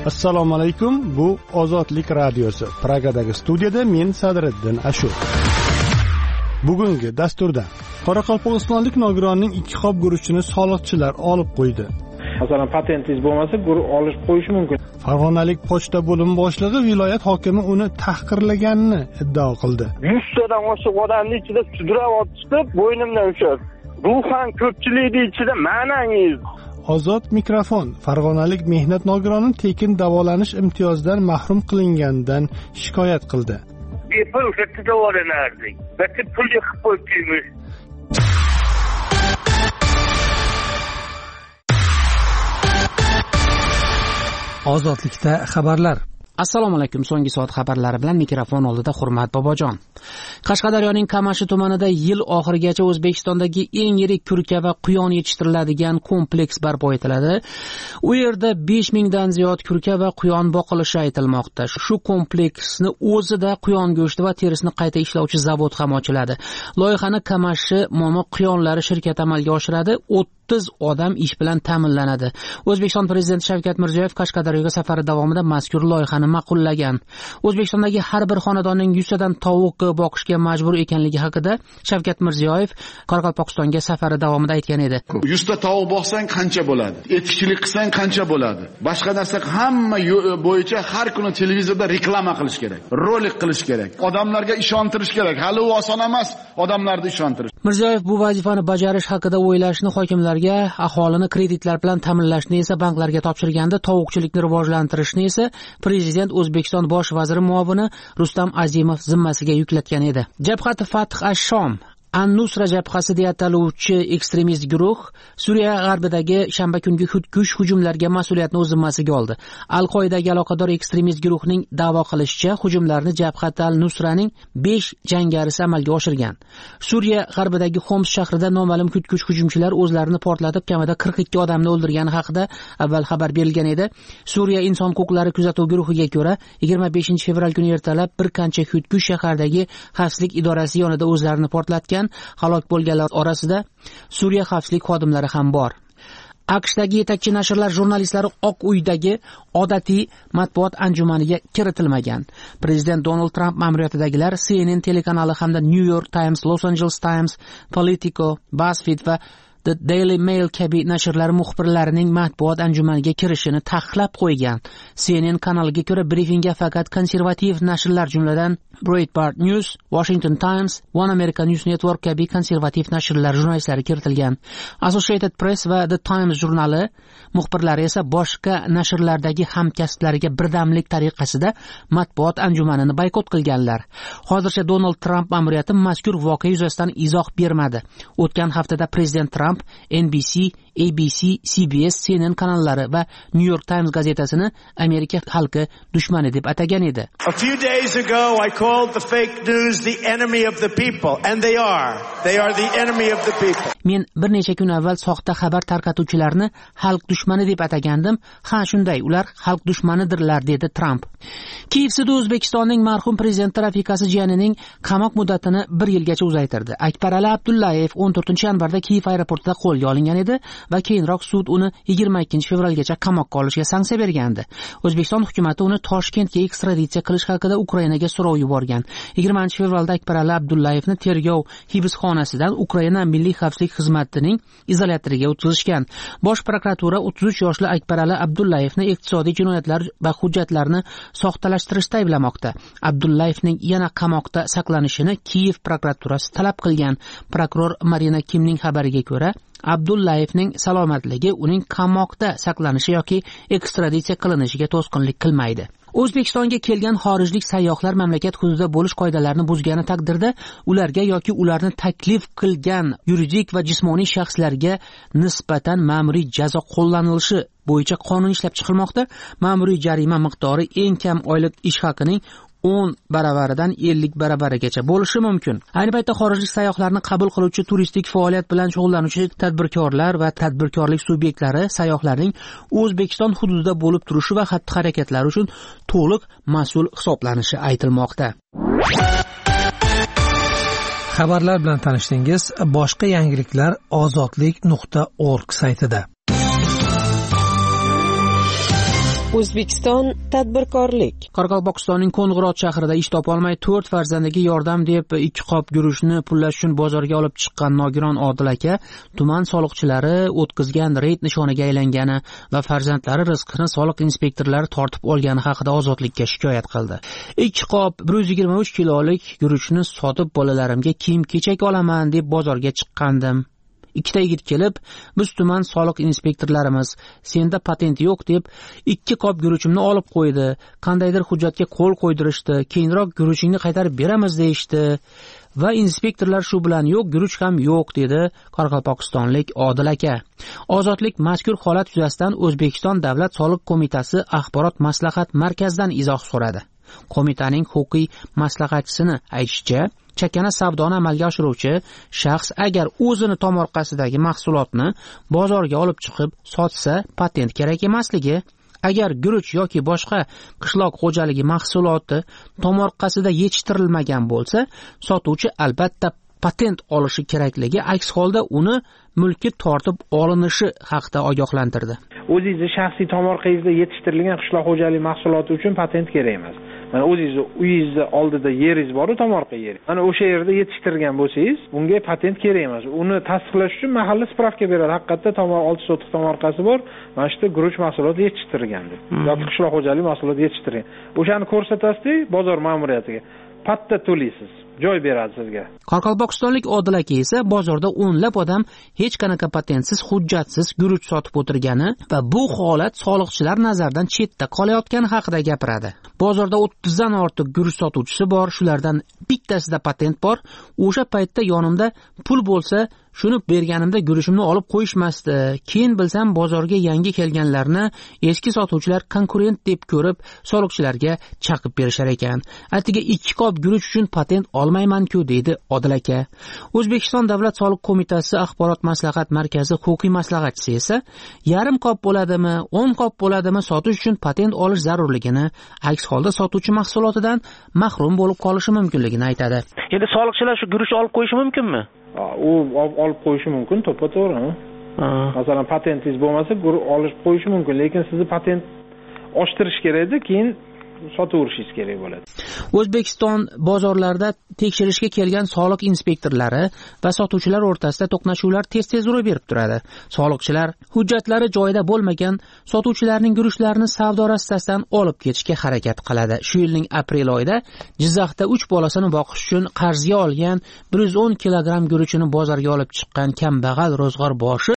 Assalomu alaykum. Bu Ozodlik radiosi. Pragadagi studiyada men Sadriddin Ashur. Bugungi dasturda Qoraqalpog'istonlik nogironning 2 qop guruchini soliqchilar olib qo'ydi. Masalan, patentingiz bo'lmasa, olib qo'yish mumkin. Farg'onalik pochta bo'limi boshlig'i viloyat hokimi uni tahqirlaganini iddao qildi. 100 tadan oshiq odamning ichida sudrab otishib, bo'ynimdan ushlab. Ruhan ko'pchilikning ichida ma'nangiz. Ozod mikrofon. Farg'onalik mehnat nogironi tekin davolanish imtiyozidan mahrum qilingandan shikoyat qildi. Bepul o'sha davolanardik. Balki pulga qilib qo'yibmiz. Ozodlikda xabarlar. Assalomu alaykum. So'nggi soat xabarlari bilan mikrofon oldida Hurmat Bobojon. Qashqadaryoning Qamashi tumanida yil oxirigacha O'zbekistondagi eng yirik kurka va quyon yetishtiriladigan kompleks barpo etiladi. U yerda 5000 dan ziyod kurka va quyon boqilishi aytilmoqda. Shu kompleksni o'zida quyon go'shti va terisini qayta ishlovchi zavod ham ochiladi. Loyihani Qamashi momo quyonlari shirkati amalga oshiradi. 30 odam ish bilan ta'minlanadi. O'zbekiston prezidenti Shavkat Mirziyoyev Qashqadaryoga safari davomida mazkur loyihani ma'qullagan. O'zbekistondagi har bir xonadonning 100 tadan tovuq boqishga majbur ekanligi haqida Shavkat Mirziyoyev Qoraqalpog'istonga safari davomida aytgan edi. 100 ta tovuq boqsang qancha bo'ladi? Etikchilik qilsang qancha bo'ladi? Boshqa narsa hamma bo'yicha har kuni televizorda reklama qilish kerak, rolik qilish kerak. Odamlarga ishontirish kerak. Hali u oson emas odamlarni ishontirish. Mirziyoyev bu vazifani bajarish haqida o'ylashni hokimlarga, aholini kreditlar bilan ta'minlashni esa banklarga topshirganda, tovuqchilikni rivojlantirishni esa prezident O'zbekiston bosh vaziri muovini Rustam Azimov zimmasiga yuklatgan edi. Jabhat Fath ash-Shom An-Nusra jabhasi deya ataluvchi ekstremist guruh Suriya g'arbidagi shanba kungi xudkush hujumlarga mas'uliyatni o'z zimmasiga oldi. Al-Qoidaga aloqador ekstremist guruhning da'vo qilishicha, hujumlarni Jabhat al-Nusraning 5 jangarisi amalga oshirgan. Suriya g'arbidagi Xoms shahrida noma'lum xudkush hujumchilar o'zlarini portlatib, kamida 42 odamni o'ldirgani haqida avval xabar berilgan edi. Suriya inson huquqlari kuzatuv guruhiga ko'ra, 25 fevral kuni ertalab bir qancha xudkush shahardagi xavfsizlik idorasi yonida o'zlarini portlatgan. Halok bo'lganlar orasida Suriya xavfsizlik xodimlari ham bor. AQShdagi yetakchi nashrlar jurnalistlari Oq uydagi odatiy matbuot anjumaniga kiritilmagan. Prezident Donald Trump ma'muriyatidagilar CNN telekanali hamda New York Times, Los Angeles Times, Politico, BuzzFeed va The Daily Mail kabi nashrlar muxbirlarining matbuot anjumaniga kirishini taqiqlab qo'ygan. CNN kanaliga ko'ra brifingga faqat konservativ nashrlar, jumladan Breitbart News, Washington Times, One America News Network kabi konservativ nashrlar jurnalistlari kiritilgan. Associated Press va The Times jurnali muxbirlari esa boshqa nashrlardagi hamkasblariga birdamlik tariqasida matbuot anjumanini boykot qilganlar. Hozircha Donald Trump ma'muriyati mazkur voqea yuzasidan izoh bermadi. O'tgan haftada prezident Trump NBC, ABC, CBS, CNN kanallari va New York Times gazetasini Amerika xalqi dushmani deb atagan edi. A few days ago I called the fake news the enemy of the people, and they are. They are the enemy of the people. Men bir necha kun avval soxta xabar tarqatuvchilarni xalq dushmani deb atagandim. Ha, shunday, ular xalq dushmanidirlar, dedi Trump. Kiyev sudi O'zbekistonning marhum prezidenti rafiqasi jiyanining qamoq muddatini 1 yilgacha uzaytirdi. Akbarali Abdullayev 14-yanvarda Kiyev aeroportida qo'lga olingan edi va keyinroq sud uni 22-fevralgacha qamoqqa olishga sanksiya bergandi. O'zbekiston hukumatı uni Toshkentga ekstraditsiya qilish haqida Ukrainaga so'rov yuborgan. 20-fevralda Akbarali Abdullayevni tergov hibsxonasidan Ukraina Milliy xavfsizlik xizmatining izolyatoriga o'tkazishgan. Bosh prokuratura 33 yoshli Akbarali Abdullayevni iqtisodiy jinoyatlar va hujjatlarni soxtalashtirishda ayblamoqda. Abdullayevning yana qamoqda saqlanishini Kiyev prokuraturasi talab qilgan. Prokuror Marina Kimning xabariga ko'ra, Abdullayevning salomatligi uning qamoqda saqlanishi yoki ekstraditsiya qilinishiga to'sqinlik qilmaydi. O'zbekistonga kelgan xorijlik sayyohlar mamlakat hududida bo'lish qoidalarini buzgani taqdirda ularga yoki ularni taklif qilgan yuridik va jismoniy shaxslarga nisbatan ma'muriy jazo qo'llanilishi bo'yicha qonun ishlab chiqilmoqda. Ma'muriy jarima miqdori eng kam oylik ish haqining 10 baravaridan 50 baravarigacha bo'lishi mumkin. Ayni paytda xorijlik sayyohlarni qabul qiluvchi turistik faoliyat bilan shug'ullanuvchi tadbirkorlar va tadbirkorlik subyektlari sayyohlarning O'zbekiston hududida bo'lib turishi va xatti-harakatlari uchun to'liq mas'ul hisoblanishi aytilmoqda. Xabarlar bilan tanishdingiz. Boshqa yangiliklar ozodlik.org saytida. O'zbekiston tadbirkorlik. Qoraqalpog'istonning Qo'ng'irot shahrida ish topolmay 4 farzandiga yordam deb 2 qop guruchni pullash uchun bozorga olib chiqqan nogiron Odil aka tuman soliqchilari o'tkazgan reyd nishoniga aylangani va farzandlari rizqini soliq inspektorlari tortib olgani haqida Ozodlikka shikoyat qildi. 2 qop 123 kilolik guruchni sotib bolalarimga kiyim-kechak olaman deb bozorga chiqqandim. Ikkita yigit kelib, biz tuman soliq inspektorlarimiz, senda patent yo'q deb 2 qop guruchimni olib qo'ydi. Qandaydir hujjatga qo'l qo'ydirishdi. Keyinroq guruchingni qaytarib beramiz deyishdi. Va inspektorlar shu bilan yo'q, guruch ham yo'q dedi Qoraqalpog'istonlik Odil aka. Ozodlik mazkur holat yuzasidan O'zbekiston Davlat soliq qo'mitasi axborot maslahat markazidan izoh so'radi. Qo'mitaning huquqiy maslahatchisini aytishicha, chakana savdoni amalga oshiruvchi shaxs agar o'zini tomorqasidagi mahsulotni bozorga olib chiqib sotsa, patent kerak emasligi, agar guruch yoki boshqa qishloq xo'jaligi mahsuloti tomorqasida yetishtirilmagan bo'lsa, sotuvchi albatta patent olishi kerakligi, aks holda uni mulki tortib olinishi haqida ogohlantirdi. O'zingizni shaxsiy tomorqangizda yetishtirilgan qishloq xo'jaligi mahsuloti uchun patent kerak emas. Mana o'zingizni uyingizni oldida yeringiz bor-ku, tomorqa yeri. Mana o'sha yerda yetishtirgan bo'lsangiz, bunga patent kerak emas. Uni tasdiqlash uchun mahalla spravka beradi. Haqiqatda 6 sotix tomorqasi bor, mana shu guruch mahsuloti yetishtirilgan deb. Yoki qishloq xo'jaligi mahsuloti yetishtirilgan. O'shani ko'rsatasiz bozor ma'muriyatiga. Patta to'laysiz. Joy beradi sizga. Qoraqalpog'istonlik Odil aka esa bozorda o'nlab odam hech qanaqa patentsiz, hujjatsiz guruch sotib o'tirgani va bu holat soliqchilar nazaridan chetda qolayotgani haqida gapiradi. Bozorda 30 dan ortiq guruch sotuvchisi bor, shulardan bittasida patent bor. O'sha paytda yonimda pul bo'lsa, shuni berganimda guruchimni olib qo'yishmasdi. Keyin bilsam bozorga yangi kelganlarni eski sotuvchilar konkurent deb ko'rib, soliqchilarga chaqib berishar ekan. Atiga 2 qop guruch uchun patent olmayman-ku deydi Odil aka. O'zbekiston Davlat soliq qo'mitasi axborot maslahat markazi huquqiy maslahatchisi esa yarim qop bo'ladimi, 10 qop bo'ladimi sotish uchun patent olish zarurligini, aks holda sotuvchi mahsulotidan mahrum bo'lib qolishi mumkinligini aytadi. Endi soliqchilar shu guruchni olib qo'yishi mumkinmi? U olib qo'yishi mumkin, to'ppa-to'g'ri. Masalan, patentingiz bo'lmasa, olib qo'yishi mumkin, lekin sizni patent oshtirish kerak-da, keyin sotaverishingiz kerak bo'ladi. O'zbekiston bozorlarida tekshirishga kelgan soliq inspektorlari va sotuvchilar o'rtasida to'qnashuvlar tez-tez ro'y berib turadi. Soliqchilar hujjatlari joyida bo'lmagan sotuvchilarning guruchlarini savdo rastasidan olib ketishga harakat qiladi. Shu yilning aprel oyida Jizzaxda 3 bolasini boqish uchun qarzga olgan 110 kilogramm guruchini bozorga olib chiqqan kambag'al ro'zg'or boshi